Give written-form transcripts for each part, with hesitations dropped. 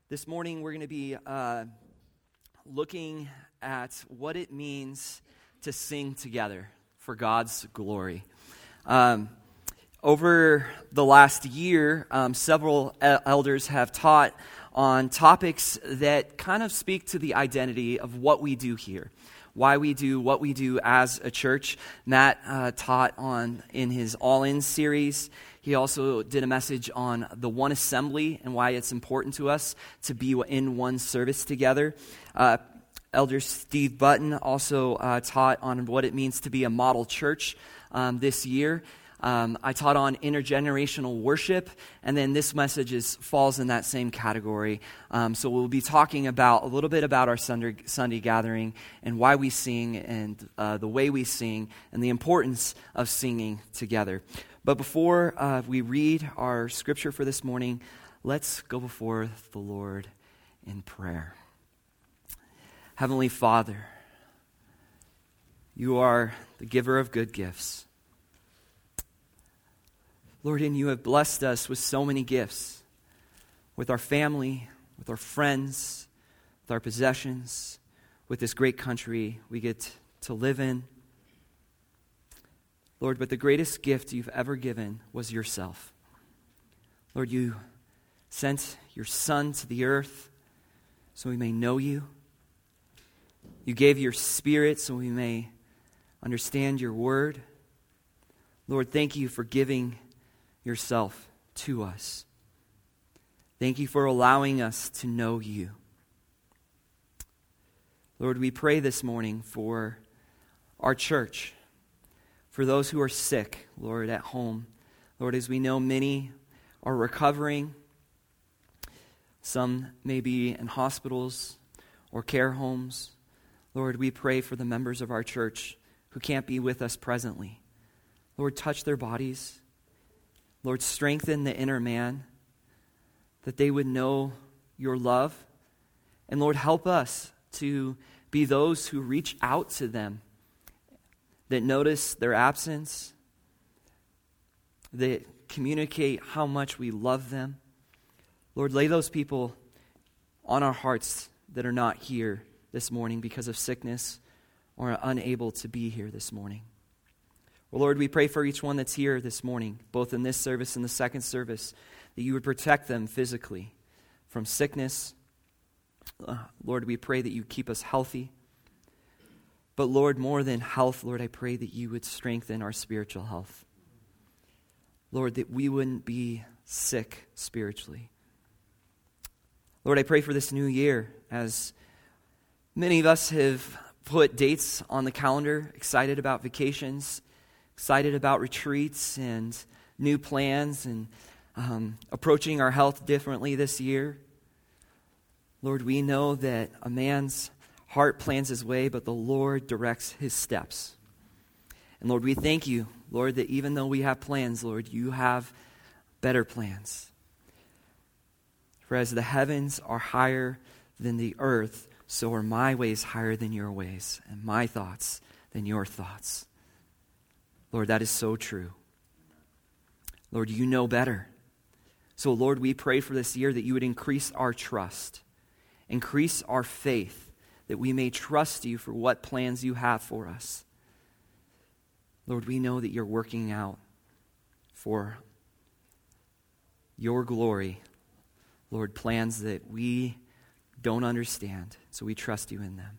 This morning we're going to be looking at what it means to sing together for God's glory. Over the last year, several elders have taught on topics that kind of speak to the identity of what we do here, why we do what we do as a church. Matt taught on in his All In series. He also did a message on the one assembly and why it's important to us to be in one service together. Elder Steve Button also taught on what it means to be a model church this year. I taught on intergenerational worship, and then this message falls in that same category. So we'll be talking about a little bit about our Sunday gathering and why we sing and the way we sing and the importance of singing together. But before we read our scripture for this morning, let's go before the Lord in prayer. Heavenly Father, you are the giver of good gifts. Lord, and you have blessed us with so many gifts, with our family, with our friends, with our possessions, with this great country we get to live in. Lord, but the greatest gift you've ever given was yourself. Lord, you sent your Son to the earth so we may know you. You gave your Spirit so we may understand your word. Lord, thank you for giving yourself to us. Thank you for allowing us to know you. Lord, we pray this morning for our church, for those who are sick, Lord, at home. Lord, as we know, many are recovering. Some may be in hospitals or care homes. Lord, we pray for the members of our church who can't be with us presently. Lord, touch their bodies. Lord, strengthen the inner man, that they would know your love. And Lord, help us to be those who reach out to them, that notice their absence, that communicate how much we love them. Lord, lay those people on our hearts that are not here this morning because of sickness or are unable to be here this morning. Well, Lord, we pray for each one that's here this morning, both in this service and the second service, that you would protect them physically from sickness. Lord, we pray that you keep us healthy. But Lord, more than health, Lord, I pray that you would strengthen our spiritual health. Lord, that we wouldn't be sick spiritually. Lord, I pray for this new year, as many of us have put dates on the calendar, excited about vacations, excited about retreats and new plans and approaching our health differently this year. Lord, we know that a man's heart plans his way, but the Lord directs his steps. And Lord, we thank you, Lord, that even though we have plans, Lord, you have better plans. For as the heavens are higher than the earth, so are my ways higher than your ways, and my thoughts than your thoughts. Lord, that is so true. Lord, you know better. So, Lord, we pray for this year that you would increase our trust, increase our faith, that we may trust you for what plans you have for us. Lord, we know that you're working out for your glory. Lord, plans that we don't understand, so we trust you in them.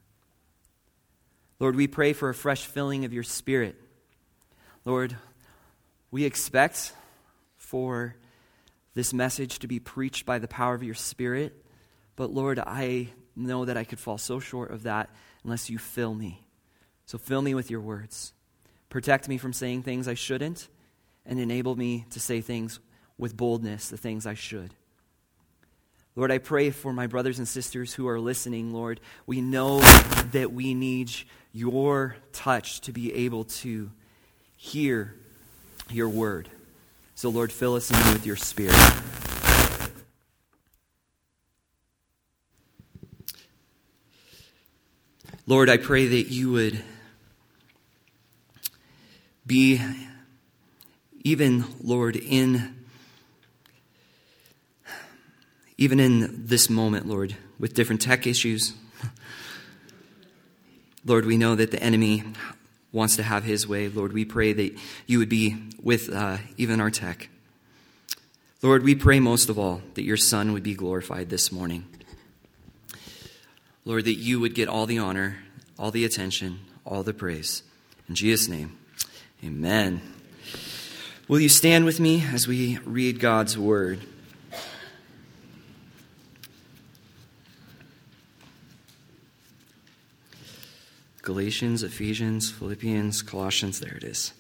Lord, we pray for a fresh filling of your Spirit. Lord, we expect for this message to be preached by the power of your Spirit, but Lord, I know that I could fall so short of that unless you fill me. So fill me with your words. Protect me from saying things I shouldn't, and enable me to say things with boldness, the things I should. Lord, I pray for my brothers and sisters who are listening, Lord. We know that we need your touch to be able to hear your word. So, Lord, fill us in with your Spirit. Lord, I pray that you would be even, Lord, even in this moment, Lord, with different tech issues. Lord, we know that the enemy wants to have his way. Lord, we pray that you would be with even our tech. Lord, we pray most of all that your Son would be glorified this morning. Lord, that you would get all the honor, all the attention, all the praise. In Jesus' name, amen. Will you stand with me as we read God's word? Galatians, Ephesians, Philippians, Colossians, there it is.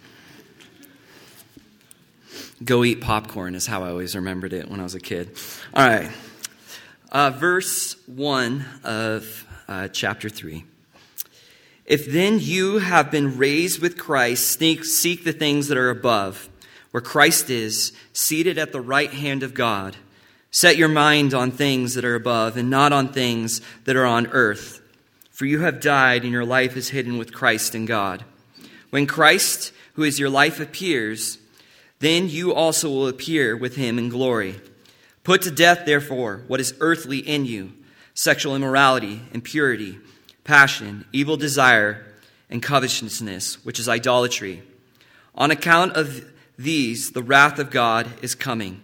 Go eat popcorn is how I always remembered it when I was a kid. All right. Verse 1 of chapter 3. If then you have been raised with Christ, seek the things that are above, where Christ is, seated at the right hand of God. Set your mind on things that are above and not on things that are on earth. For you have died, and your life is hidden with Christ in God. When Christ, who is your life, appears, then you also will appear with him in glory. Put to death, therefore, what is earthly in you: sexual immorality, impurity, passion, evil desire, and covetousness, which is idolatry. On account of these, the wrath of God is coming.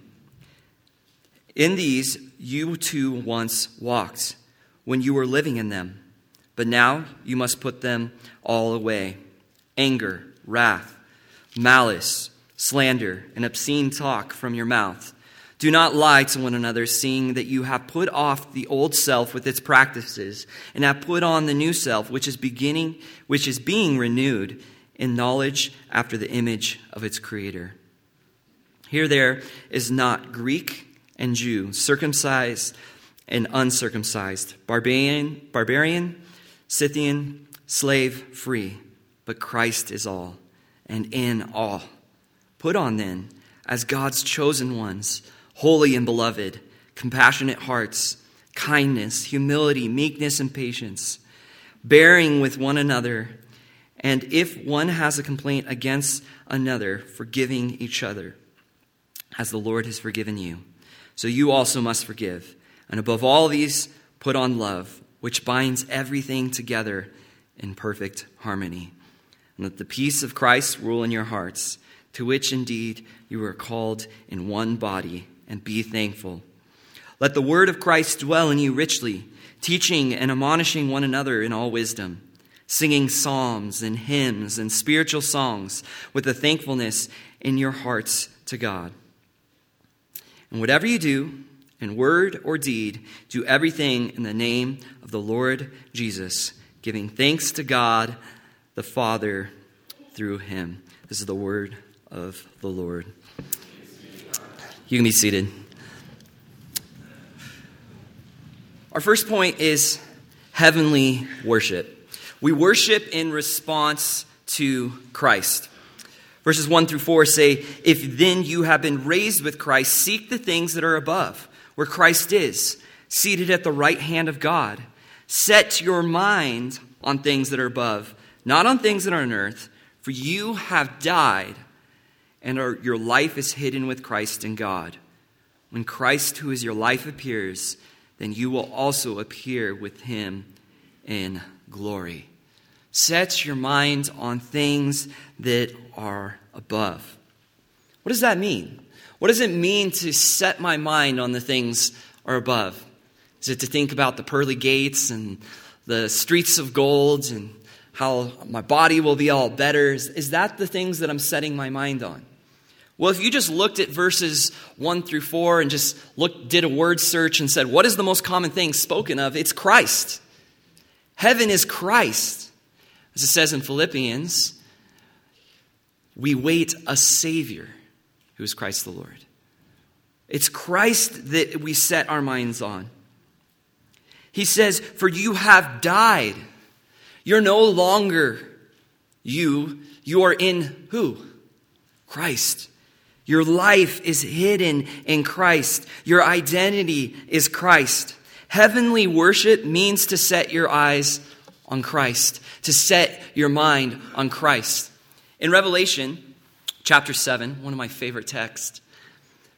In these you too once walked, when you were living in them. But now you must put them all away: anger, wrath, malice, slander, and obscene talk from your mouth. Do not lie to one another, seeing that you have put off the old self with its practices, and have put on the new self, which is being renewed in knowledge after the image of its creator. Here there is not Greek and Jew, circumcised and uncircumcised, barbarian, Scythian, slave, free, but Christ is all and in all. Put on then, as God's chosen ones, holy and beloved, compassionate hearts, kindness, humility, meekness, and patience, bearing with one another, and if one has a complaint against another, forgiving each other, as the Lord has forgiven you. So you also must forgive. And above all these, put on love, which binds everything together in perfect harmony. And let the peace of Christ rule in your hearts, to which indeed you are called in one body, and be thankful. Let the word of Christ dwell in you richly, teaching and admonishing one another in all wisdom, singing psalms and hymns and spiritual songs with a thankfulness in your hearts to God. And whatever you do, in word or deed, do everything in the name of the Lord Jesus, giving thanks to God the Father through him. This is the word of the Lord. You can be seated. Our first point is heavenly worship. We worship in response to Christ. Verses 1 through 4 say, if then you have been raised with Christ, seek the things that are above, where Christ is, seated at the right hand of God. Set your mind on things that are above, not on things that are on earth, for you have died, and your life is hidden with Christ in God. When Christ, who is your life, appears, then you will also appear with him in glory. Set your mind on things that are above. What does that mean? What does it mean to set my mind on the things are above? Is it to think about the pearly gates and the streets of gold and how my body will be all better? Is that the things that I'm setting my mind on? Well, if you just looked at verses 1 through 4 and just did a word search and said, what is the most common thing spoken of? It's Christ. Heaven is Christ. As it says in Philippians, we wait a Savior who is Christ the Lord. It's Christ that we set our minds on. He says, for you have died. You're no longer you. You are in who? Christ. Your life is hidden in Christ. Your identity is Christ. Heavenly worship means to set your eyes on Christ, to set your mind on Christ. In Revelation chapter 7, one of my favorite texts,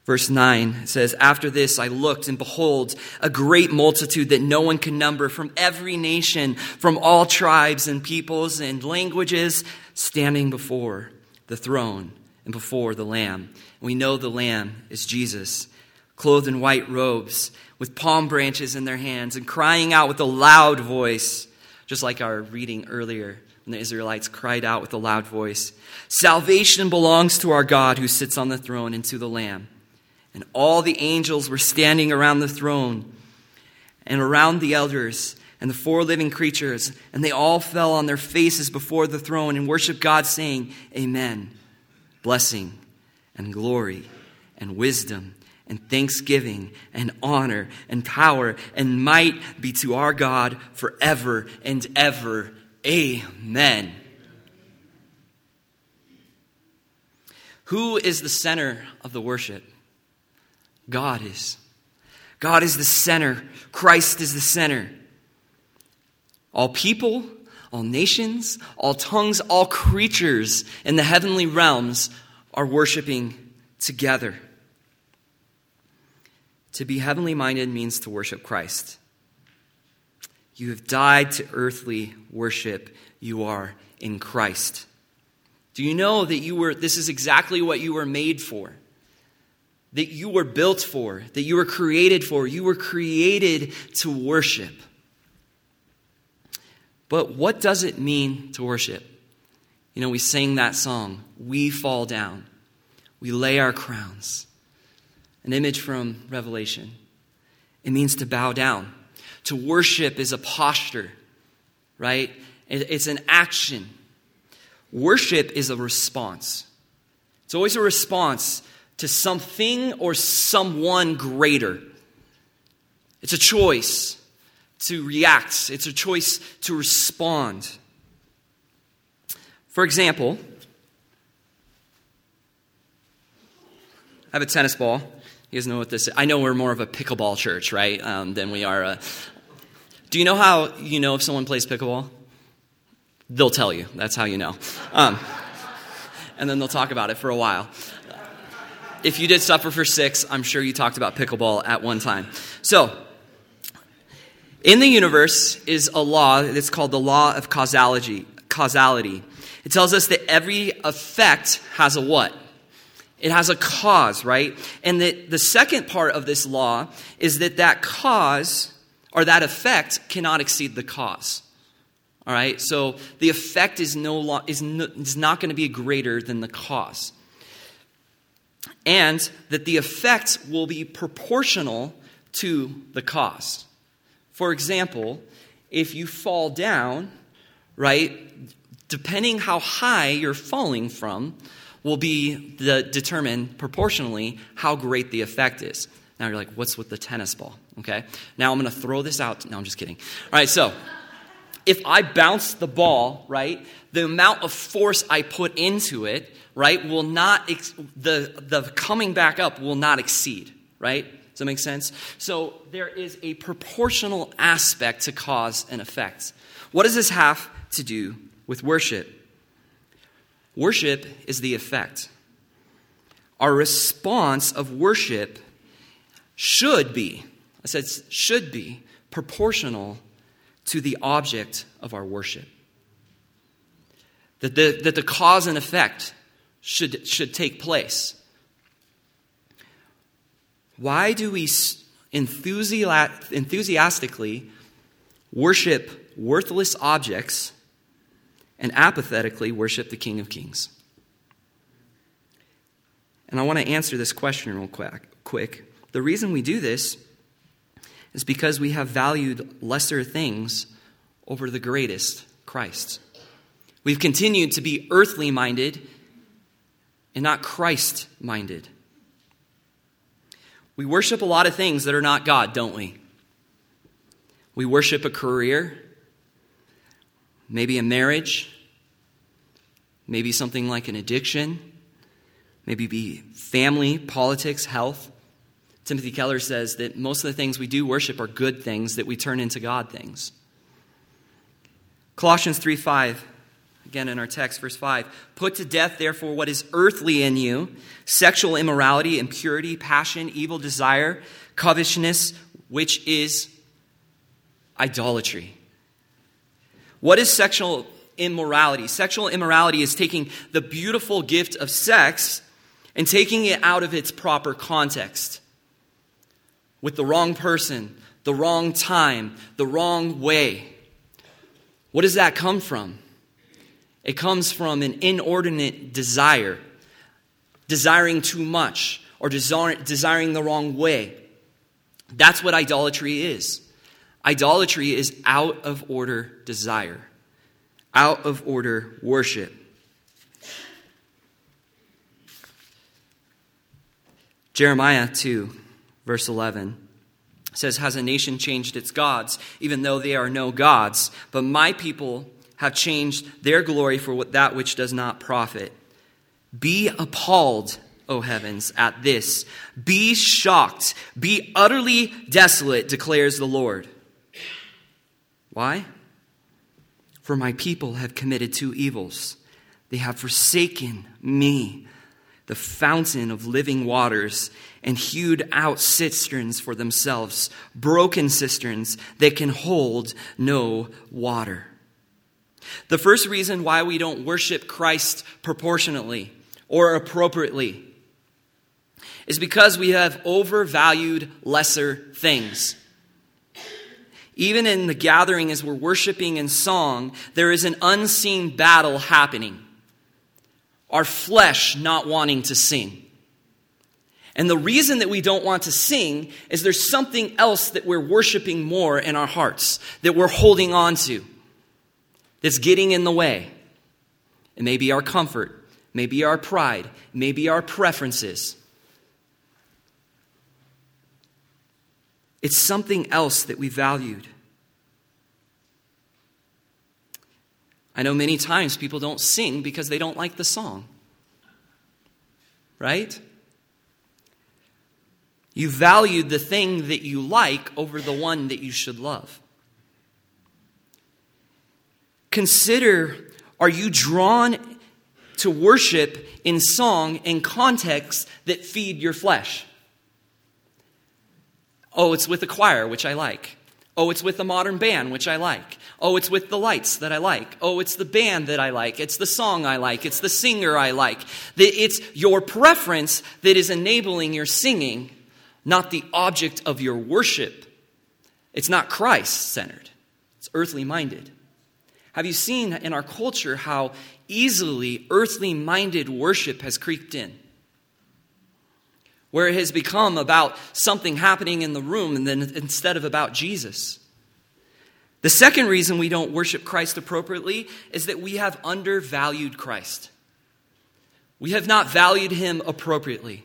Verse 9 says, "After this I looked, and behold, a great multitude that no one can number, from every nation, from all tribes and peoples and languages, standing before the throne and before the Lamb." And we know the Lamb is Jesus, clothed in white robes, with palm branches in their hands, and crying out with a loud voice, just like our reading earlier, when the Israelites cried out with a loud voice, "Salvation belongs to our God who sits on the throne and to the Lamb." And all the angels were standing around the throne and around the elders and the four living creatures, and they all fell on their faces before the throne and worshiped God, saying, "Amen. Blessing and glory and wisdom and thanksgiving and honor and power and might be to our God forever and ever. Amen." Who is the center of the worship? God is. God is the center. Christ is the center. All people, all nations, all tongues, all creatures in the heavenly realms are worshiping together. To be heavenly minded means to worship Christ. You have died to earthly worship. You are in Christ. Do you know that this is exactly what you were made for? That you were built for, that you were created for. You were created to worship. But what does it mean to worship? You know, we sang that song, "We Fall Down. We lay our crowns." An image from Revelation. It means to bow down. To worship is a posture, right? It's an action. Worship is a response. It's always a response to something or someone greater. It's a choice to react. It's a choice to respond. For example, I have a tennis ball. You guys know what this is? I know we're more of a pickleball church, right, than we are. Do you know how you know if someone plays pickleball? They'll tell you. That's how you know. And then they'll talk about it for a while. If you did Supper for Six, I'm sure you talked about pickleball at one time. So, in the universe is a law that's called the law of causality. It tells us that every effect has a what? It has a cause, right? And that the second part of this law is that cause or that effect cannot exceed the cause. All right? So the effect is not going to be greater than the cause. And that the effect will be proportional to the cause. For example, if you fall down, right, depending how high you're falling from will be determined proportionally how great the effect is. Now you're like, what's with the tennis ball? Okay. Now I'm going to throw this out. No, I'm just kidding. All right, so if I bounce the ball, right, the amount of force I put into it, right, will not, the coming back up will not exceed, right? Does that make sense? So there is a proportional aspect to cause and effect. What does this have to do with worship? Worship is the effect. Our response of worship should be proportional to the object of our worship. That the cause and effect should take place. Why do we enthusiastically worship worthless objects and apathetically worship the King of Kings? And I want to answer this question real quick. The reason we do this is because we have valued lesser things over the greatest, Christ. We've continued to be earthly minded and not Christ minded. We worship a lot of things that are not God, don't we? We worship a career, maybe a marriage, maybe something like an addiction, maybe be family, politics, health. Timothy Keller says that most of the things we do worship are good things that we turn into God things. Colossians 3:5, Again, in our text, verse 5, put to death, therefore, what is earthly in you, sexual immorality, impurity, passion, evil desire, covetousness, which is idolatry. What is sexual immorality? Sexual immorality is taking the beautiful gift of sex and taking it out of its proper context. With the wrong person, the wrong time, the wrong way. What does that come from? It comes from an inordinate desire. Desiring too much or desiring the wrong way. That's what idolatry is. Idolatry is out of order desire. Out of order worship. Jeremiah 2, verse 11 says, has a nation changed its gods, even though they are no gods? But my people have changed their glory for that which does not profit. Be appalled, O heavens, at this. Be shocked. Be utterly desolate, declares the Lord. Why? For my people have committed two evils. They have forsaken me, the fountain of living waters, and hewed out cisterns for themselves, broken cisterns that can hold no water. The first reason why we don't worship Christ proportionately or appropriately is because we have overvalued lesser things. Even in the gathering as we're worshiping in song, there is an unseen battle happening. Our flesh not wanting to sing. And the reason that we don't want to sing is there's something else that we're worshiping more in our hearts, that we're holding on to, that's getting in the way. It may be our comfort, it may be our pride, it may be our preferences. It's something else that we valued. I know many times people don't sing because they don't like the song. Right? You valued the thing that you like over the one that you should love. Consider, are you drawn to worship in song in contexts that feed your flesh? Oh, it's with a choir, which I like. Oh, it's with a modern band, which I like. Oh, it's with the lights that I like. Oh, it's the band that I like. It's the song I like. It's the singer I like. It's your preference that is enabling your singing, not the object of your worship. It's not Christ-centered. It's earthly-minded. Have you seen in our culture how easily earthly-minded worship has creeped in? Where it has become about something happening in the room and then instead of about Jesus. The second reason we don't worship Christ appropriately is that we have undervalued Christ. We have not valued him appropriately.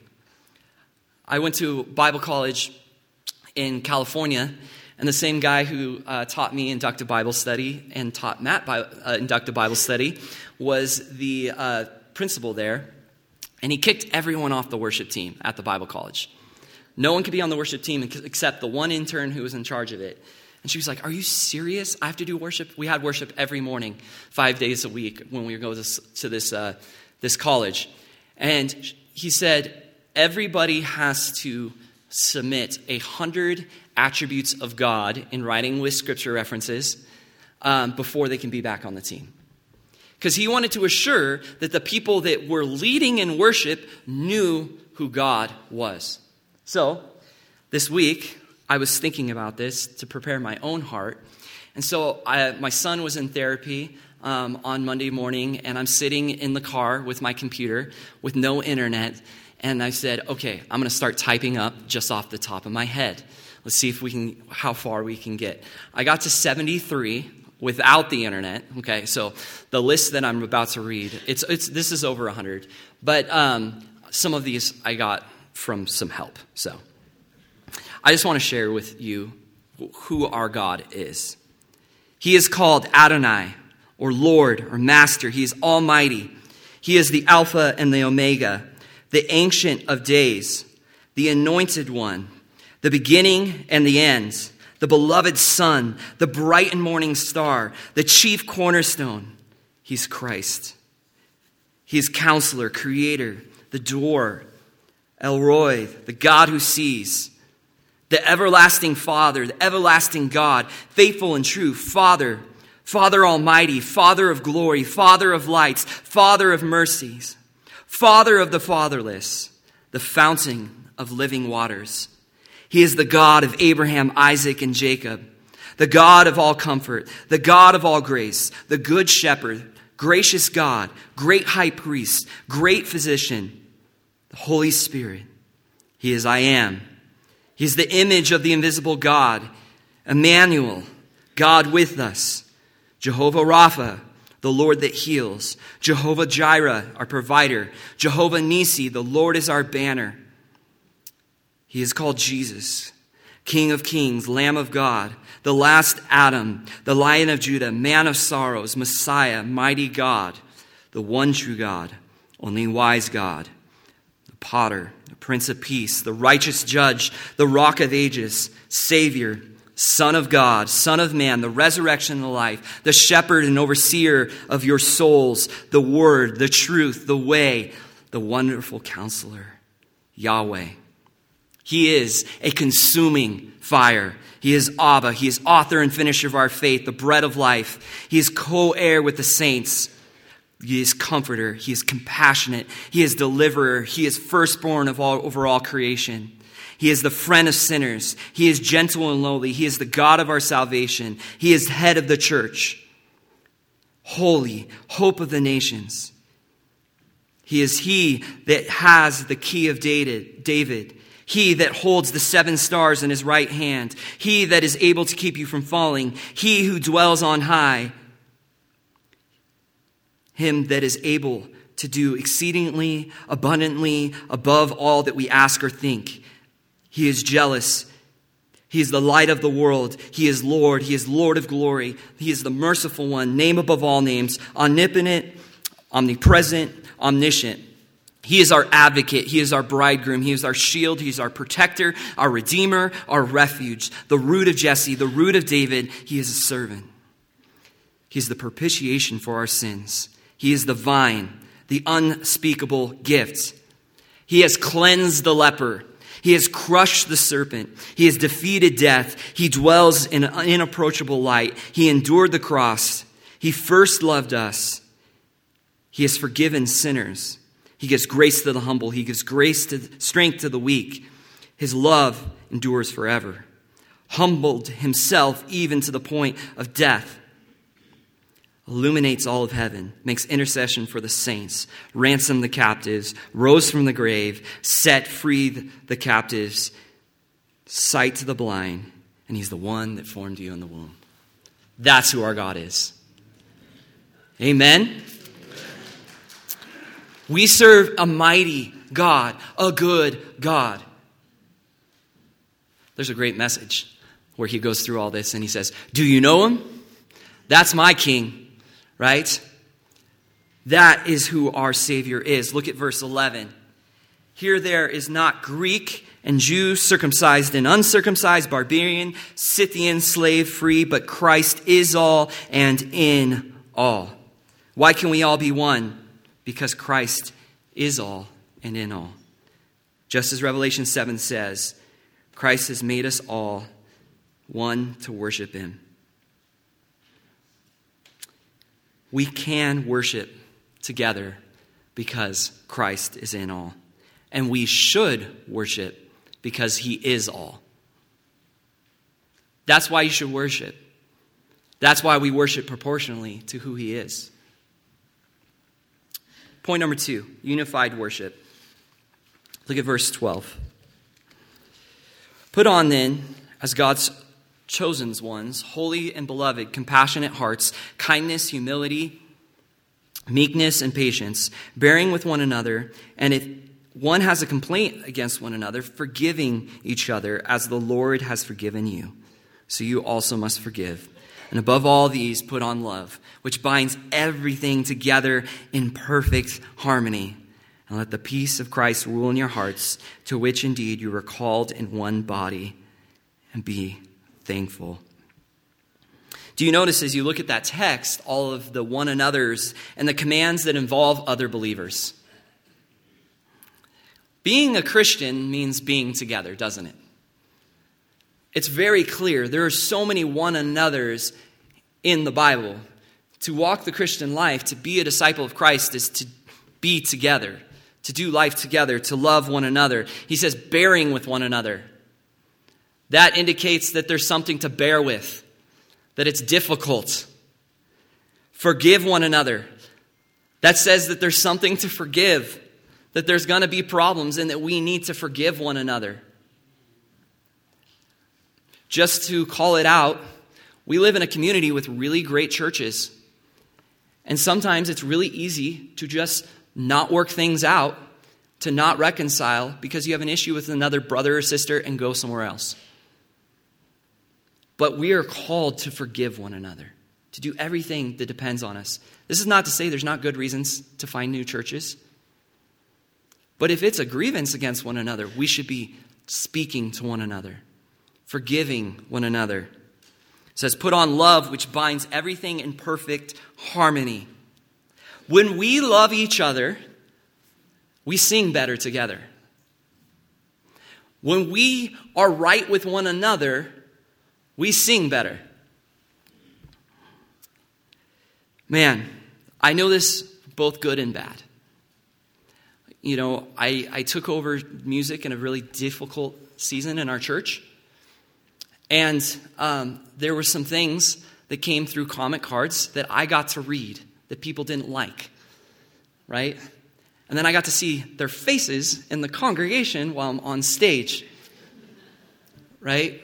I went to Bible college in California, and the same guy who taught me inductive Bible study and taught Matt inductive Bible study was the principal there. And he kicked everyone off the worship team at the Bible college. No one could be on the worship team except the one intern who was in charge of it. And she was like, are you serious? I have to do worship? We had worship every morning, 5 days a week when we would go to this college. And he said, everybody has to submit 100 attributes of God in writing with scripture references before they can be back on the team. Because he wanted to assure that the people that were leading in worship knew who God was. So, this week, I was thinking about this to prepare my own heart. And so, my son was in therapy on Monday morning, and I'm sitting in the car with my computer with no internet. And I said, okay, I'm going to start typing up just off the top of my head. Let's see how far we can get. I got to 73. Without the internet, okay, so the list that I'm about to read, this is over 100, but some of these I got from some help. So I just want to share with you who our God is. He is called Adonai, or Lord, or Master. He is Almighty. He is the Alpha and the Omega, the Ancient of Days, the Anointed One, the beginning and the end, the beloved Son, the bright and morning star, the chief cornerstone. He's Christ. He is Counselor, Creator, the Door, El Roi, the God who sees, the everlasting Father, the everlasting God, faithful and true, Father, Father Almighty, Father of glory, Father of lights, Father of mercies, Father of the fatherless, the fountain of living waters. He is the God of Abraham, Isaac, and Jacob, the God of all comfort, the God of all grace, the good shepherd, gracious God, great high priest, great physician, the Holy Spirit. He is I am. He is the image of the invisible God, Emmanuel, God with us, Jehovah Rapha, the Lord that heals, Jehovah Jireh, our provider, Jehovah Nisi, the Lord is our banner. He is called Jesus, King of kings, Lamb of God, the last Adam, the Lion of Judah, Man of sorrows, Messiah, mighty God, the one true God, only wise God, the Potter, the Prince of Peace, the righteous Judge, the Rock of Ages, Savior, Son of God, Son of Man, the resurrection and the life, the shepherd and overseer of your souls, the Word, the truth, the way, the wonderful Counselor, Yahweh. He is a consuming fire. He is Abba. He is author and finisher of our faith, the bread of life. He is co-heir with the saints. He is comforter. He is compassionate. He is deliverer. He is firstborn of all over all creation. He is the friend of sinners. He is gentle and lowly. He is the God of our salvation. He is head of the church. Holy, hope of the nations. He is he that has the key of David. He that holds the 7 stars in his right hand. He that is able to keep you from falling. He who dwells on high. Him that is able to do exceedingly abundantly above all that we ask or think. He is jealous. He is the light of the world. He is Lord. He is Lord of glory. He is the merciful one, name above all names, omnipotent, omnipresent, omniscient. He is our advocate. He is our bridegroom. He is our shield. He is our protector, our redeemer, our refuge, the root of Jesse, the root of David. He is a servant. He is the propitiation for our sins. He is the vine, the unspeakable gift. He has cleansed the leper. He has crushed the serpent. He has defeated death. He dwells in an inapproachable light. He endured the cross. He first loved us. He has forgiven sinners. He gives grace to the humble. He gives strength to the weak. His love endures forever. Humbled himself even to the point of death. Illuminates all of heaven. Makes intercession for the saints. Ransomed the captives. Rose from the grave. Set free the captives. Sight to the blind. And he's the one that formed you in the womb. That's who our God is. Amen. We serve a mighty God, a good God. There's a great message where he goes through all this and he says, do you know him? That's my king, right? That is who our Savior is. Look at verse 11. Here there is not Greek and Jew, circumcised and uncircumcised, barbarian, Scythian, slave, free, but Christ is all and in all. Why can we all be one? Because Christ is all and in all. Just as Revelation 7 says, Christ has made us all one to worship him. We can worship together because Christ is in all. And we should worship because he is all. That's why you should worship. That's why we worship proportionally to who he is. Point number 2, unified worship. Look at verse 12. Put on then, as God's chosen ones, holy and beloved, compassionate hearts, kindness, humility, meekness, and patience, bearing with one another, and if one has a complaint against one another, forgiving each other as the Lord has forgiven you. So you also must forgive. And above all these, put on love, which binds everything together in perfect harmony. And let the peace of Christ rule in your hearts, to which indeed you were called in one body, and be thankful. Do you notice as you look at that text, all of the one another's and the commands that involve other believers? Being a Christian means being together, doesn't it? It's very clear. There are so many one another's in the Bible. To walk the Christian life, to be a disciple of Christ, is to be together, to do life together, to love one another. He says, bearing with one another. That indicates that there's something to bear with, that it's difficult. Forgive one another. That says that there's something to forgive, that there's going to be problems and that we need to forgive one another. Just to call it out, we live in a community with really great churches. And sometimes it's really easy to just not work things out, to not reconcile because you have an issue with another brother or sister and go somewhere else. But we are called to forgive one another, to do everything that depends on us. This is not to say there's not good reasons to find new churches. But if it's a grievance against one another, we should be speaking to one another, forgiving one another. It says, put on love, which binds everything in perfect harmony. When we love each other, we sing better together. When we are right with one another, we sing better. Man, I know this both good and bad. You know, I took over music in a really difficult season in our church. And there were some things that came through comic cards that I got to read that people didn't like, right? And then I got to see their faces in the congregation while I'm on stage, right?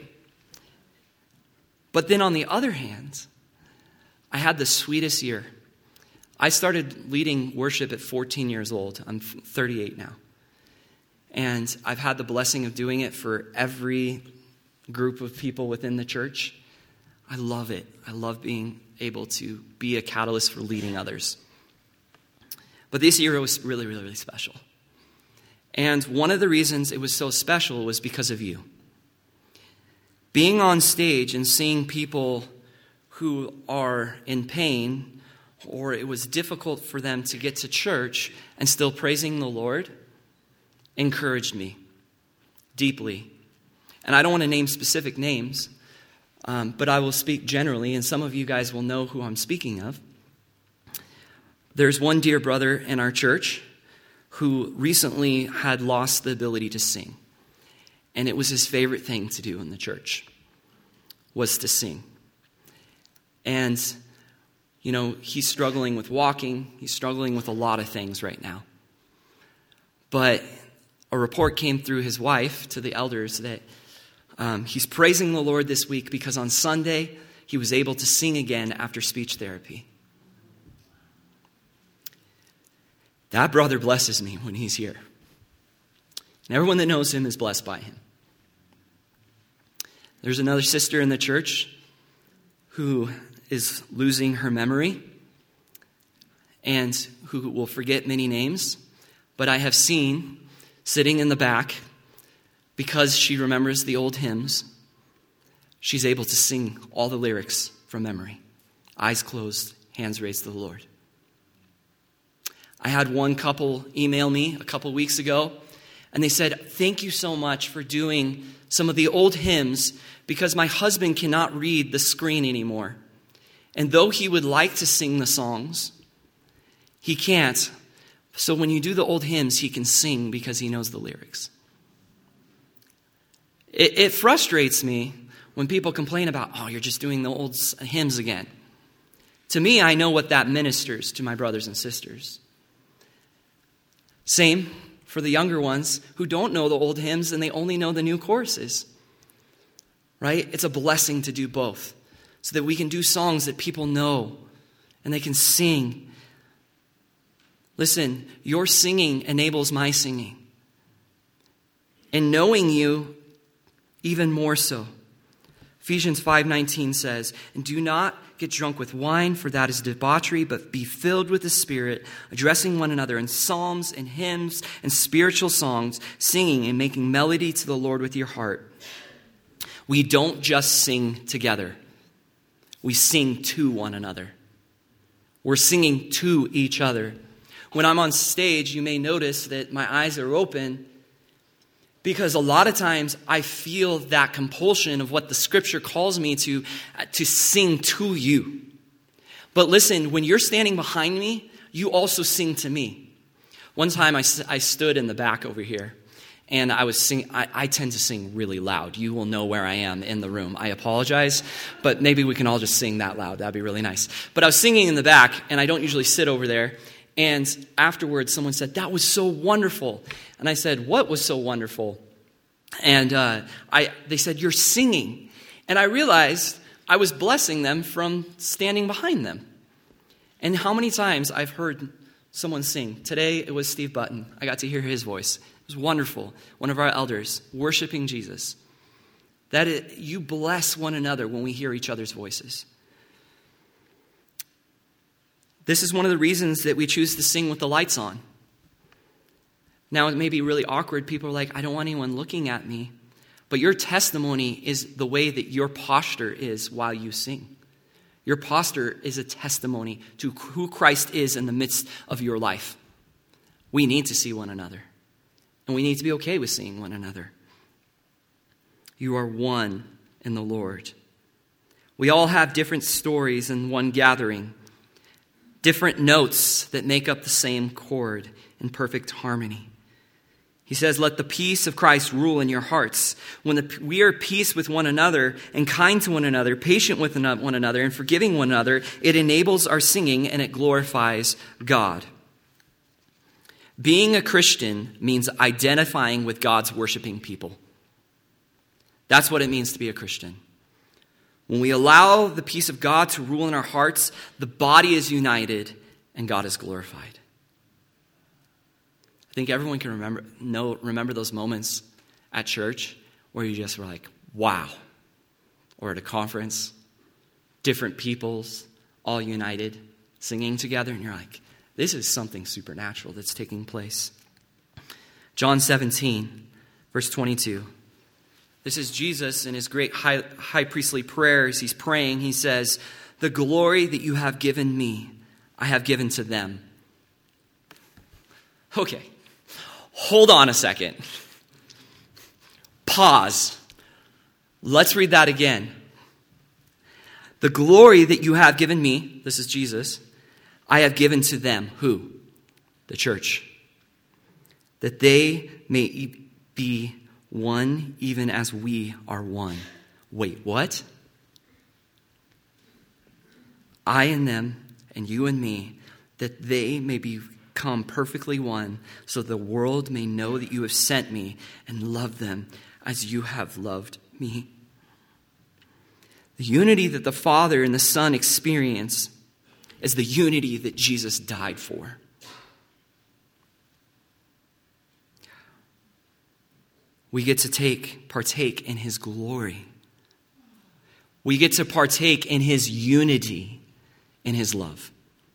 But then on the other hand, I had the sweetest year. I started leading worship at 14 years old. I'm 38 now. And I've had the blessing of doing it for every group of people within the church. I love it. I love being able to be a catalyst for leading others. But this year was really, really, really special. And one of the reasons it was so special was because of you. Being on stage and seeing people who are in pain, or it was difficult for them to get to church and still praising the Lord, encouraged me deeply. And I don't want to name specific names, but I will speak generally, and some of you guys will know who I'm speaking of. There's one dear brother in our church who recently had lost the ability to sing. And it was his favorite thing to do in the church, was to sing. And, you know, he's struggling with walking. He's struggling with a lot of things right now. But a report came through his wife to the elders that he's praising the Lord this week because on Sunday he was able to sing again after speech therapy. That brother blesses me when he's here. And everyone that knows him is blessed by him. There's another sister in the church who is losing her memory and who will forget many names. But I have seen, sitting in the back, because she remembers the old hymns, she's able to sing all the lyrics from memory. Eyes closed, hands raised to the Lord. I had one couple email me a couple weeks ago, and they said, thank you so much for doing some of the old hymns because my husband cannot read the screen anymore. And though he would like to sing the songs, he can't. So when you do the old hymns, he can sing because he knows the lyrics. It frustrates me when people complain about, oh, you're just doing the old hymns again. To me, I know what that ministers to my brothers and sisters. Same for the younger ones who don't know the old hymns and they only know the new choruses. Right? It's a blessing to do both so that we can do songs that people know and they can sing. Listen, your singing enables my singing. And knowing you, even more so. Ephesians 5:19 says, and do not get drunk with wine, for that is debauchery, but be filled with the Spirit, addressing one another in psalms and hymns and spiritual songs, singing and making melody to the Lord with your heart. We don't just sing together. We sing to one another. We're singing to each other. When I'm on stage, you may notice that my eyes are open because a lot of times I feel that compulsion of what the scripture calls me to sing to you. But listen, when you're standing behind me, you also sing to me. One time I stood in the back over here, and I was singing. I tend to sing really loud. You will know where I am in the room. I apologize, but maybe we can all just sing that loud. That'd be really nice. But I was singing in the back, and I don't usually sit over there. And afterwards, someone said, "That was so wonderful." And I said, "What was so wonderful?" And they said, "You're singing." And I realized I was blessing them from standing behind them. And how many times I've heard someone sing. Today, it was Steve Button. I got to hear his voice. It was wonderful. One of our elders worshiping Jesus. You bless one another when we hear each other's voices. This is one of the reasons that we choose to sing with the lights on. Now, it may be really awkward. People are like, "I don't want anyone looking at me." But your testimony is the way that your posture is while you sing. Your posture is a testimony to who Christ is in the midst of your life. We need to see one another. And we need to be okay with seeing one another. You are one in the Lord. We all have different stories in one gathering. Different notes that make up the same chord in perfect harmony. He says, "Let the peace of Christ rule in your hearts." When we are at peace with one another and kind to one another, patient with one another and forgiving one another, it enables our singing and it glorifies God. Being a Christian means identifying with God's worshiping people. That's what it means to be a Christian. When we allow the peace of God to rule in our hearts, the body is united and God is glorified. I think everyone can remember those moments at church where you just were like, wow. Or at a conference, different peoples, all united, singing together, and you're like, this is something supernatural that's taking place. John 17, verse 22. This is Jesus in his great high priestly prayers. He's praying. He says, "The glory that you have given me, I have given to them." Okay. Hold on a second. Pause. Let's read that again. "The glory that you have given me," this is Jesus, "I have given to them." Who? The church. "That they may be one even as we are one." Wait, what? "I and them and you and me, that they may become perfectly one, so the world may know that you have sent me and love them as you have loved me." The unity that the Father and the Son experience is the unity that Jesus died for. We get to partake in his glory. We get to partake in his unity, in his love.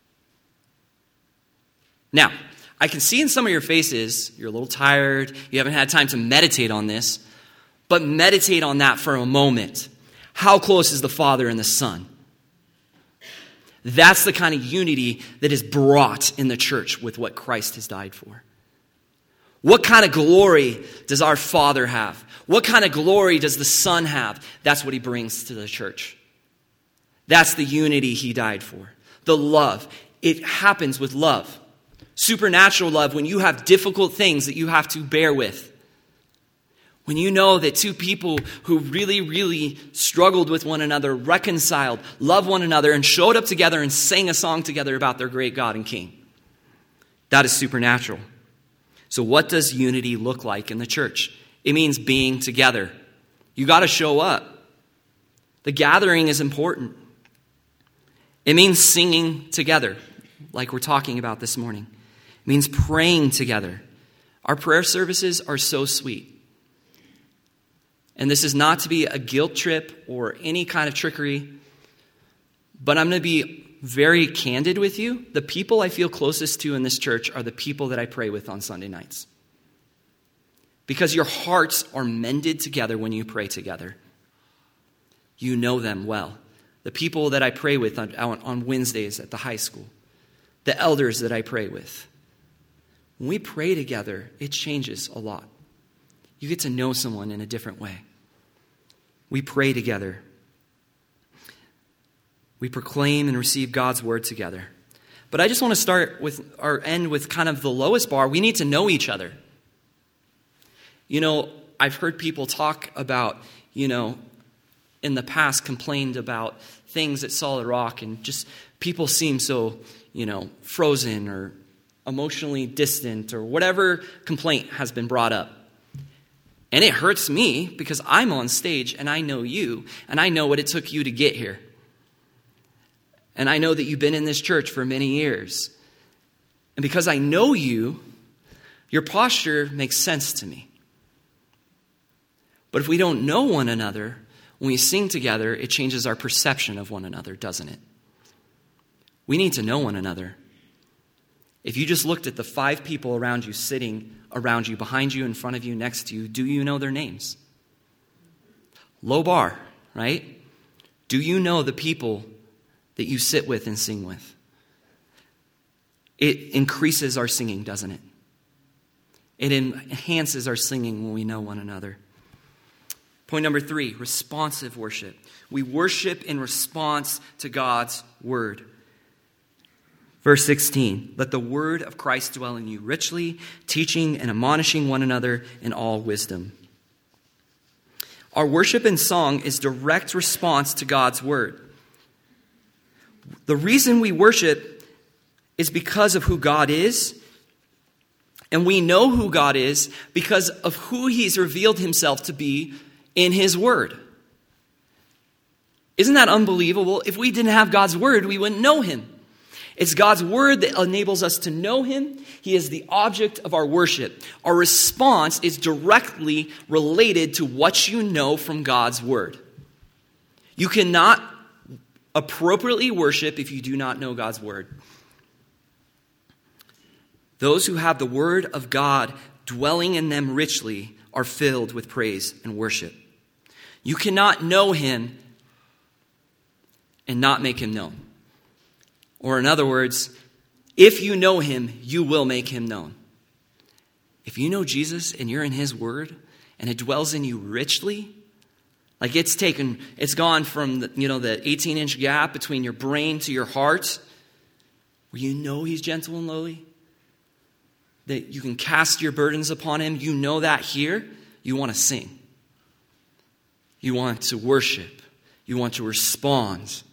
Now, I can see in some of your faces, you're a little tired, you haven't had time to meditate on this, but meditate on that for a moment. How close is the Father and the Son? That's the kind of unity that is brought in the church with what Christ has died for. What kind of glory does our Father have? What kind of glory does the Son have? That's what he brings to the church. That's the unity he died for. The love. It happens with love. Supernatural love when you have difficult things that you have to bear with. When you know that two people who really, really struggled with one another, reconciled, loved one another, and showed up together and sang a song together about their great God and King. That is supernatural. So what does unity look like in the church? It means being together. You got to show up. The gathering is important. It means singing together, like we're talking about this morning. It means praying together. Our prayer services are so sweet. And this is not to be a guilt trip or any kind of trickery, but I'm going to be very candid with you. The people I feel closest to in this church are the people that I pray with on Sunday nights. Because your hearts are mended together when you pray together. You know them well. the people that I pray with on Wednesdays at the high school, the elders that I pray with. When we pray together, it changes a lot. You get to know someone in a different way. We pray together. We proclaim and receive God's word together. But I just want to start with or end with kind of the lowest bar. We need to know each other. You know, I've heard people talk about, you know, in the past complained about things at Solid Rock, and just people seem so, you know, frozen or emotionally distant or whatever complaint has been brought up. And it hurts me because I'm on stage and I know you and I know what it took you to get here. And I know that you've been in this church for many years. And because I know you, your posture makes sense to me. But if we don't know one another, when we sing together, it changes our perception of one another, doesn't it? We need to know one another. If you just looked at the 5 people around you, sitting around you, behind you, in front of you, next to you, do you know their names? Low bar, right? Do you know the people that you sit with and sing with? It increases our singing, doesn't it? It enhances our singing when we know one another. Point number 3, responsive worship. We worship in response to God's word. Verse 16, let the word of Christ dwell in you richly, teaching and admonishing one another in all wisdom. Our worship and song is direct response to God's word. The reason we worship is because of who God is, and we know who God is because of who he's revealed himself to be in his word. Isn't that unbelievable? If we didn't have God's word, we wouldn't know him. It's God's word that enables us to know him. He is the object of our worship. Our response is directly related to what you know from God's word. You cannot appropriately worship if you do not know God's word. Those who have the word of God dwelling in them richly are filled with praise and worship. You cannot know him and not make him known. Or in other words, if you know him, you will make him known. If you know Jesus and you're in his word and it dwells in you richly, like it's gone from the 18-inch gap between your brain to your heart, where you know he's gentle and lowly, that you can cast your burdens upon him. You know that here. You want to sing. You want to worship. You want to respond.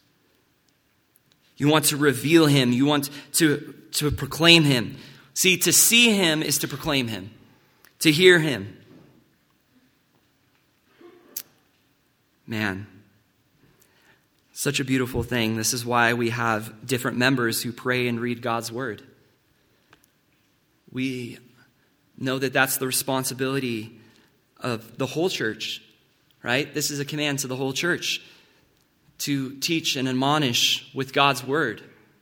You want to reveal him. You want to proclaim him. See, to see him is to proclaim him. To hear him. Man, such a beautiful thing. This is why we have different members who pray and read God's word. We know that that's the responsibility of the whole church, right? This is a command to the whole church to teach and admonish with God's word.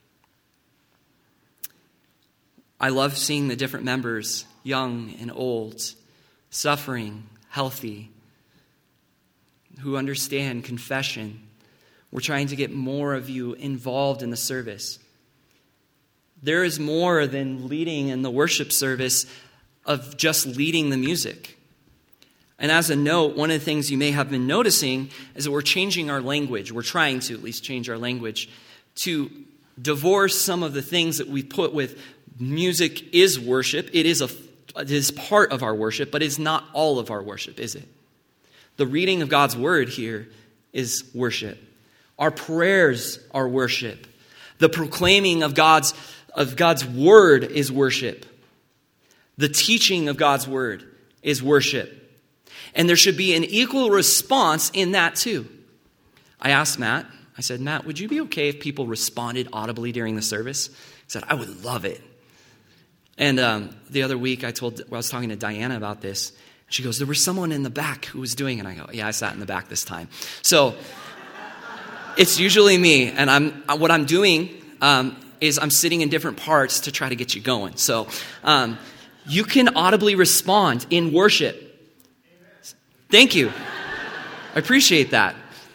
I love seeing the different members, young and old, suffering, healthy, who understand confession. We're trying to get more of you involved in the service. There is more than leading in the worship service of just leading the music. And as a note, one of the things you may have been noticing is that we're changing our language. We're trying to at least change our language to divorce some of the things that we put with music is worship. It is part of our worship, but it's not all of our worship, is it? The reading of God's word here is worship. Our prayers are worship. The proclaiming of God's word is worship. The teaching of God's word is worship. And there should be an equal response in that too. I asked Matt, I said, Matt, would you be okay if people responded audibly during the service? He said, I would love it. And the other week I was talking to Diana about this. She goes, there was someone in the back who was doing it. And I go, yeah, I sat in the back this time. So it's usually me. And what I'm doing is I'm sitting in different parts to try to get you going. So you can audibly respond in worship. Thank you. I appreciate that.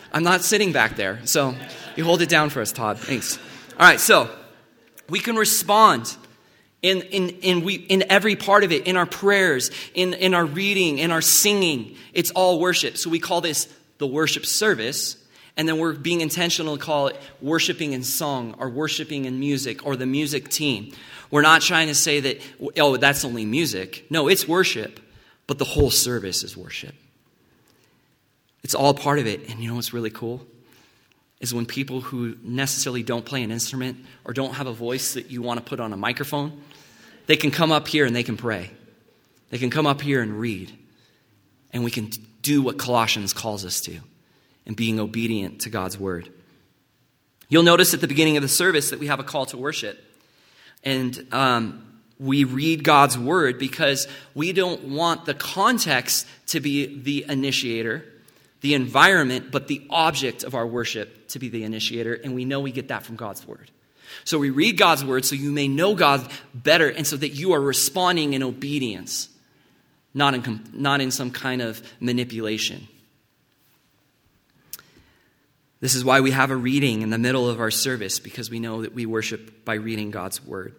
I'm not sitting back there. So you hold it down for us, Todd. Thanks. All right, so we can respond in every part of it, in our prayers, in our reading, in our singing. It's all worship. So we call this the worship service. And then we're being intentional to call it worshiping in song or worshiping in music or the music team. We're not trying to say that, oh, that's only music. No, it's worship, but the whole service is worship. It's all part of it. And you know what's really cool? Is when people who necessarily don't play an instrument or don't have a voice that you want to put on a microphone, they can come up here and they can pray. They can come up here and read. And we can do what Colossians calls us to. And being obedient to God's word. You'll notice at the beginning of the service that we have a call to worship. And we read God's word because we don't want the context to be the initiator, the environment, but the object of our worship to be the initiator. And we know we get that from God's word. So we read God's word so you may know God better and so that you are responding in obedience, not in some kind of manipulation. This is why we have a reading in the middle of our service, because we know that we worship by reading God's word.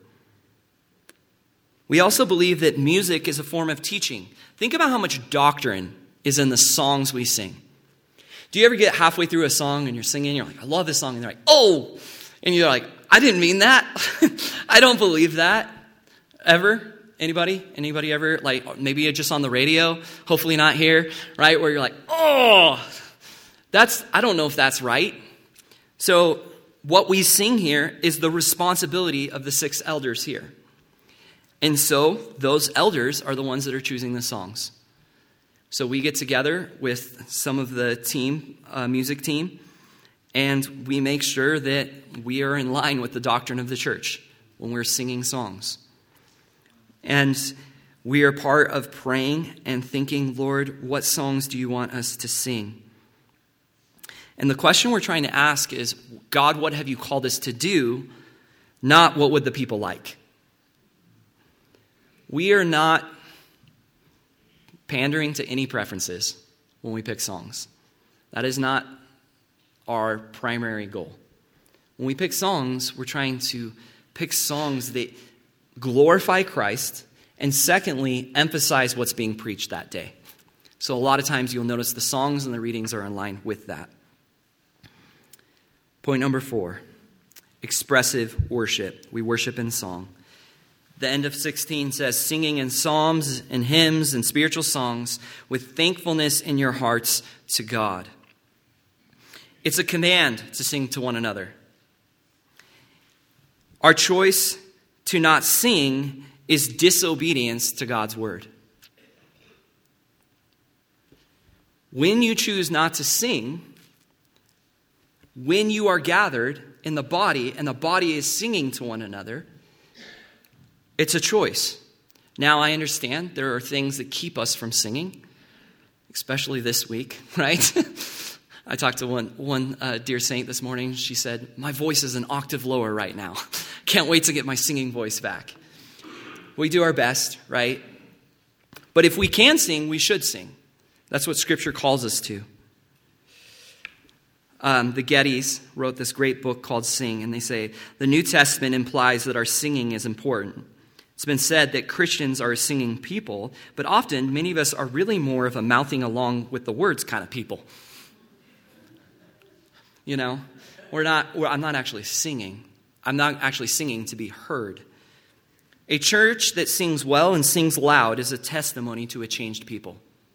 We also believe that music is a form of teaching. Think about how much doctrine is in the songs we sing. Do you ever get halfway through a song and you're singing, you're like, I love this song, and they're like, oh, and you're like, I didn't mean that. I don't believe that. Ever? Anybody ever? Like maybe just on the radio, hopefully not here, right? Where you're like, oh, I don't know if that's right. So what we sing here is the responsibility of the 6 elders here. And so those elders are the ones that are choosing the songs. So we get together with some of the team, music team, and we make sure that we are in line with the doctrine of the church when we're singing songs. And we are part of praying and thinking, Lord, what songs do you want us to sing? And the question we're trying to ask is, God, what have you called us to do? Not what would the people like? We are not pandering to any preferences when we pick songs. That is not our primary goal. When we pick songs, we're trying to pick songs that glorify Christ and secondly, emphasize what's being preached that day. So a lot of times you'll notice the songs and the readings are in line with that. Point number 4, expressive worship. We worship in song. The end of 16 says, singing in psalms and hymns and spiritual songs with thankfulness in your hearts to God. It's a command to sing to one another. Our choice to not sing is disobedience to God's word. When you choose not to sing, when you are gathered in the body and the body is singing to one another, it's a choice. Now I understand there are things that keep us from singing, especially this week, right? I talked to one dear saint this morning. She said, my voice is an octave lower right now. Can't wait to get my singing voice back. We do our best, right? But if we can sing, we should sing. That's what Scripture calls us to. The Gettys wrote this great book called Sing, and they say, the New Testament implies that our singing is important. It's been said that Christians are a singing people, but often many of us are really more of a mouthing along with the words kind of people. You know, I'm not actually singing. I'm not actually singing to be heard. A church that sings well and sings loud is a testimony to a changed people.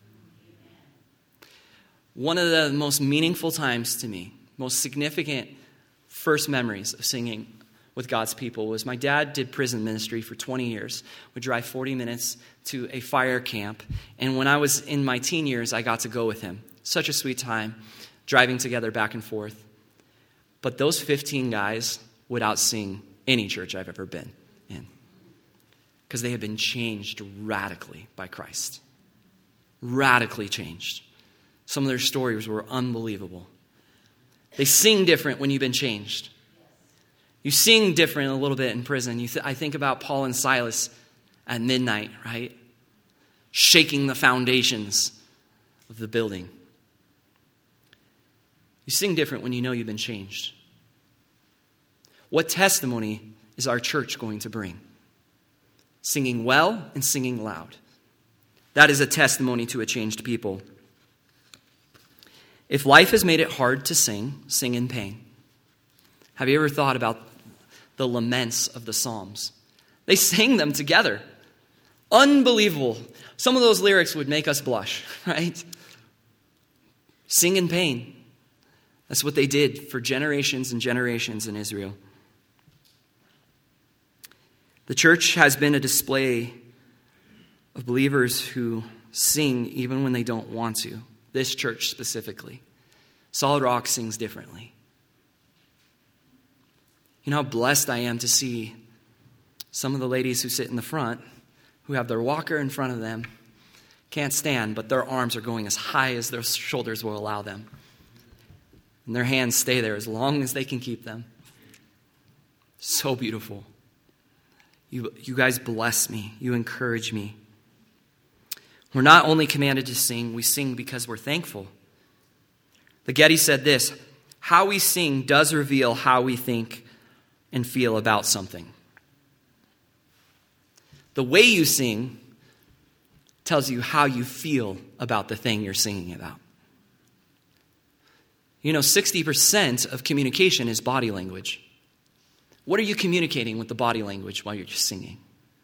One of the most meaningful times to me, most significant first memories of singing with God's people was my dad did prison ministry for 20 years. We'd drive 40 minutes to a fire camp. And when I was in my teen years, I got to go with him. Such a sweet time, driving together back and forth. But those 15 guys would out-sing any church I've ever been in. Because they had been changed radically by Christ. Radically changed. Some of their stories were unbelievable. They sing different when you've been changed. You sing different a little bit in prison. I think about Paul and Silas at midnight, right? Shaking the foundations of the building. You sing different when you know you've been changed. What testimony is our church going to bring? Singing well and singing loud. That is a testimony to a changed people. If life has made it hard to sing, sing in pain. Have you ever thought about the laments of the Psalms? They sang them together. Unbelievable. Some of those lyrics would make us blush, right? Sing in pain. That's what they did for generations and generations in Israel. The church has been a display of believers who sing even when they don't want to. This church specifically. Solid Rock sings differently. You know how blessed I am to see some of the ladies who sit in the front, who have their walker in front of them, can't stand, but their arms are going as high as their shoulders will allow them. And their hands stay there as long as they can keep them. So beautiful. You guys bless me. You encourage me. We're not only commanded to sing, we sing because we're thankful. The Getty said this: how we sing does reveal how we think and feel about something. The way you sing tells you how you feel about the thing you're singing about. You know, 60% of communication is body language. What are you communicating with the body language while you're just singing?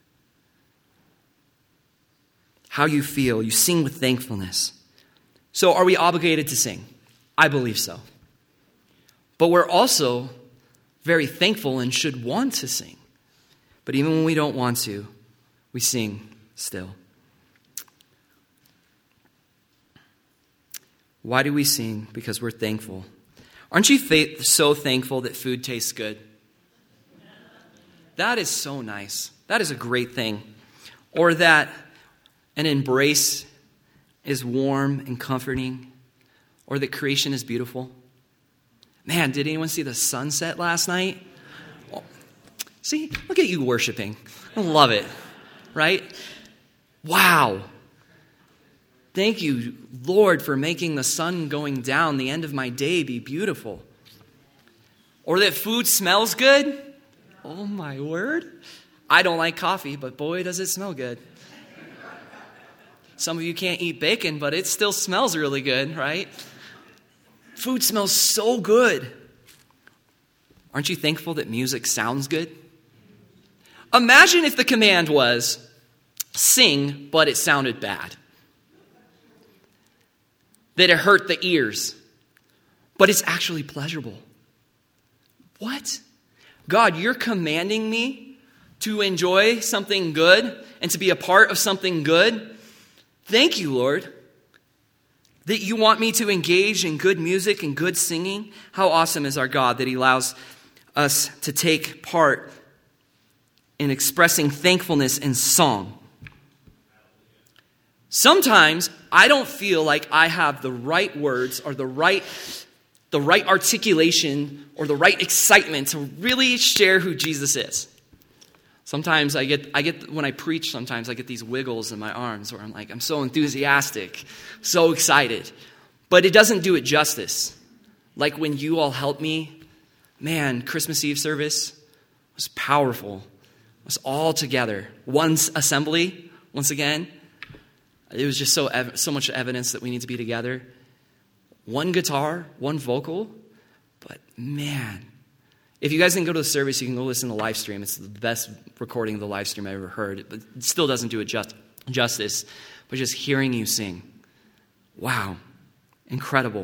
How you feel. You sing with thankfulness. So are we obligated to sing? I believe so. But we're also very thankful and should want to sing. But even when we don't want to, we sing still. Why do we sing? Because we're thankful. Aren't you so thankful that food tastes good? That is so nice. That is a great thing. Or that an embrace is warm and comforting. Or that creation is beautiful. Man, did anyone see the sunset last night? Oh, see, look at you worshiping. I love it, right? Wow. Thank you, Lord, for making the sun going down, the end of my day, be beautiful. Or that food smells good. Oh, my word. I don't like coffee, but boy, does it smell good. Some of you can't eat bacon, but it still smells really good, right? Food smells so good. Aren't you thankful that music sounds good? Imagine if the command was, sing, but it sounded bad. That it hurt the ears, but it's actually pleasurable. What? God, you're commanding me to enjoy something good and to be a part of something good? Thank you, Lord, that you want me to engage in good music and good singing. How awesome is our God that he allows us to take part in expressing thankfulness in song. Sometimes I don't feel like I have the right words or the right articulation or the right excitement to really share who Jesus is. Sometimes I get when I preach, sometimes I get these wiggles in my arms where I'm so enthusiastic, so excited. But it doesn't do it justice. Like when you all helped me, man, Christmas Eve service was powerful. It was all together. One assembly, once again. It was just so much evidence that we need to be together. One guitar, one vocal. But man, if you guys didn't go to the service, you can go listen to the live stream. It's the best recording of the live stream I ever heard. But it still doesn't do it justice. But just hearing you sing. Wow. Incredible.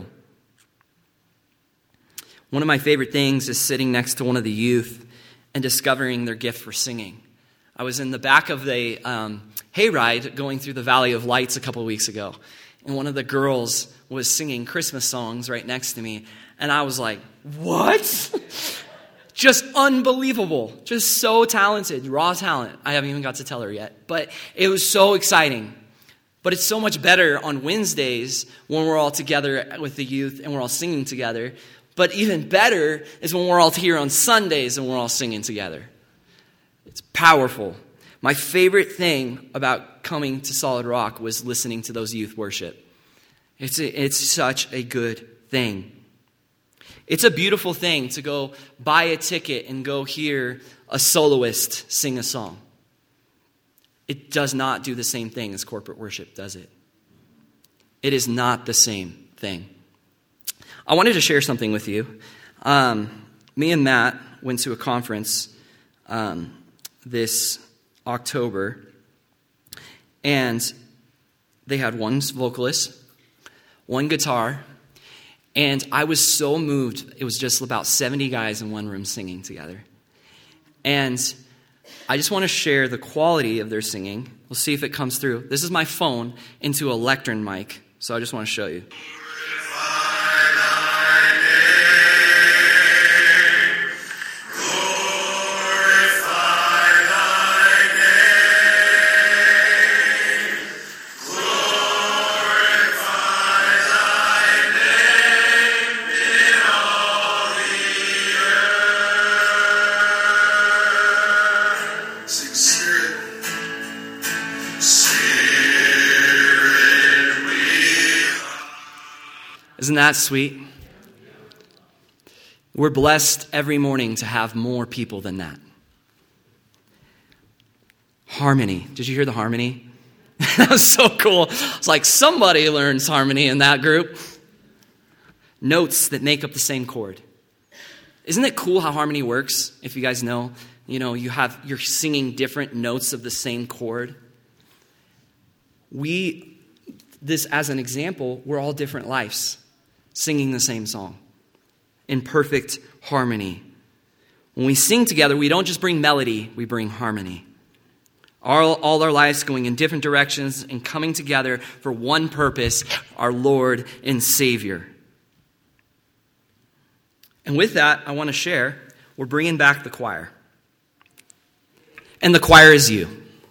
One of my favorite things is sitting next to one of the youth and discovering their gift for singing. I was in the back of the hayride going through the Valley of Lights a couple of weeks ago. And one of the girls was singing Christmas songs right next to me. And I was like, what? Just unbelievable. Just so talented. Raw talent. I haven't even got to tell her yet. But it was so exciting. But it's so much better on Wednesdays when we're all together with the youth and we're all singing together. But even better is when we're all here on Sundays and we're all singing together. It's powerful. My favorite thing about coming to Solid Rock was listening to those youth worship. It's such a good thing. It's a beautiful thing to go buy a ticket and go hear a soloist sing a song. It does not do the same thing as corporate worship, does it? It is not the same thing. I wanted to share something with you. Me and Matt went to a conference this October, and they had one vocalist, one guitar, and I was so moved. It was just about 70 guys in one room singing together. And I just want to share the quality of their singing. We'll see if it comes through. This is my phone into a lectern mic, so I just want to show you. Isn't that sweet? We're blessed every morning to have more people than that. Harmony. Did you hear the harmony? That was so cool. It's like somebody learns harmony in that group. Notes that make up the same chord. Isn't it cool how harmony works? If you guys know, you're singing different notes of the same chord. This as an example, we're all different lives, singing the same song in perfect harmony. When we sing together, we don't just bring melody, we bring harmony. All our lives going in different directions and coming together for one purpose, our Lord and Savior. And with that, I want to share, we're bringing back the choir. And the choir is you.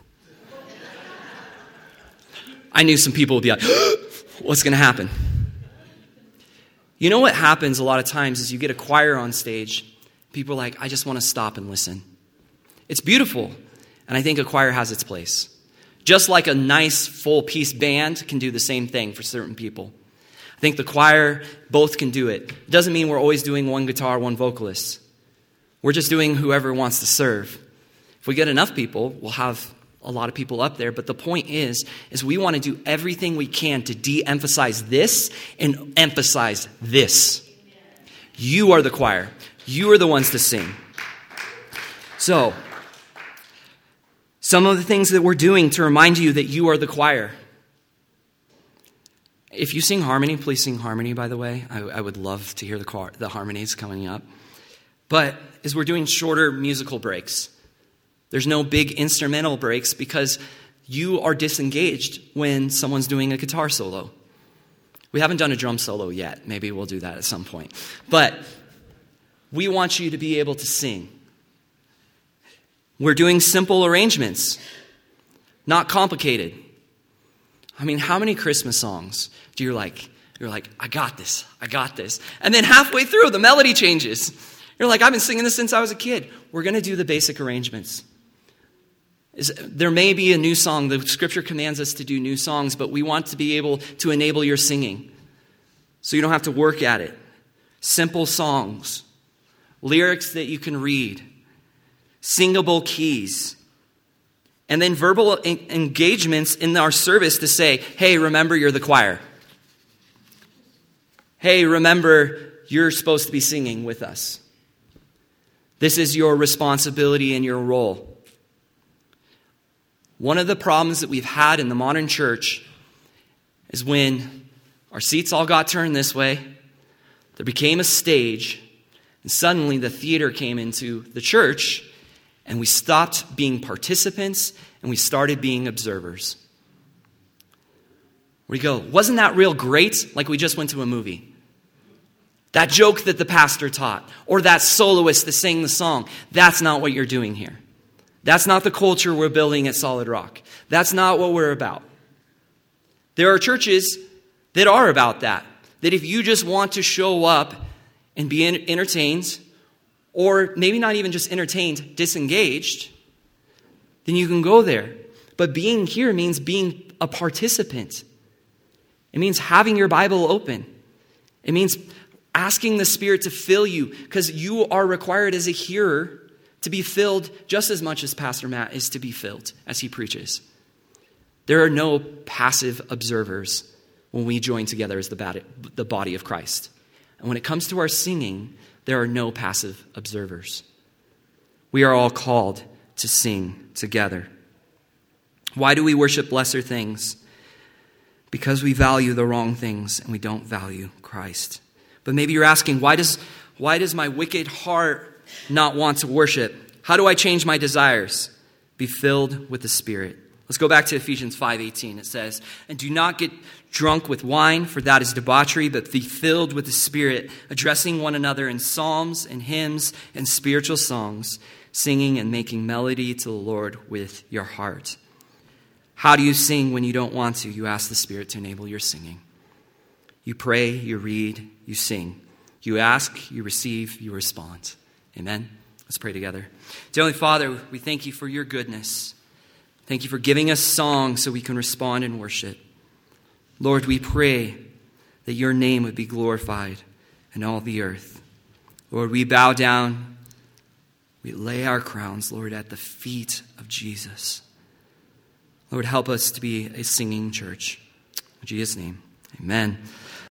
I knew some people would be like, what's going to happen? You know what happens a lot of times is you get a choir on stage. People are like, I just want to stop and listen. It's beautiful. And I think a choir has its place. Just like a nice full-piece band can do the same thing for certain people. I think the choir, both can do it. It doesn't mean we're always doing one guitar, one vocalist. We're just doing whoever wants to serve. If we get enough people, we'll have a lot of people up there. But the point is we want to do everything we can to de-emphasize this and emphasize this. You are the choir. You are the ones to sing. So, some of the things that we're doing to remind you that you are the choir. If you sing harmony, please sing harmony, by the way. I would love to hear the harmonies coming up. But as we're doing shorter musical breaks, there's no big instrumental breaks because you are disengaged when someone's doing a guitar solo. We haven't done a drum solo yet. Maybe we'll do that at some point. But we want you to be able to sing. We're doing simple arrangements, not complicated. I mean, how many Christmas songs do you're like, I got this. And then halfway through, the melody changes. You're like, I've been singing this since I was a kid. We're going to do the basic arrangements. There may be a new song. The scripture commands us to do new songs, but we want to be able to enable your singing so you don't have to work at it. Simple songs, lyrics that you can read, singable keys, and then verbal engagements in our service to say, hey, remember you're the choir. Hey, remember you're supposed to be singing with us. This is your responsibility and your role. One of the problems that we've had in the modern church is when our seats all got turned this way, there became a stage, and suddenly the theater came into the church, and we stopped being participants, and we started being observers. We go, wasn't that real great? Like we just went to a movie. That joke that the pastor taught, or that soloist that sang the song, that's not what you're doing here. That's not the culture we're building at Solid Rock. That's not what we're about. There are churches that are about that. That if you just want to show up and be entertained, or maybe not even just entertained, disengaged, then you can go there. But being here means being a participant. It means having your Bible open. It means asking the Spirit to fill you, because you are required as a hearer to be filled just as much as Pastor Matt is to be filled as he preaches. There are no passive observers when we join together as the body of Christ. And when it comes to our singing, there are no passive observers. We are all called to sing together. Why do we worship lesser things? Because we value the wrong things and we don't value Christ. But maybe you're asking, why does my wicked heart not want to worship? How do I change my desires? Be filled with the Spirit. Let's go back to Ephesians 5:18. It says, and do not get drunk with wine, for that is debauchery, but be filled with the Spirit, addressing one another in psalms and hymns and spiritual songs, singing and making melody to the Lord with your heart. How do you sing when you don't want to? You ask the Spirit to enable your singing. You pray, you read, you sing. You ask, you receive, you respond. Amen? Let's pray together. Dear Heavenly Father, we thank you for your goodness. Thank you for giving us songs so we can respond in worship. Lord, we pray that your name would be glorified in all the earth. Lord, we bow down. We lay our crowns, Lord, at the feet of Jesus. Lord, help us to be a singing church. In Jesus' name, amen.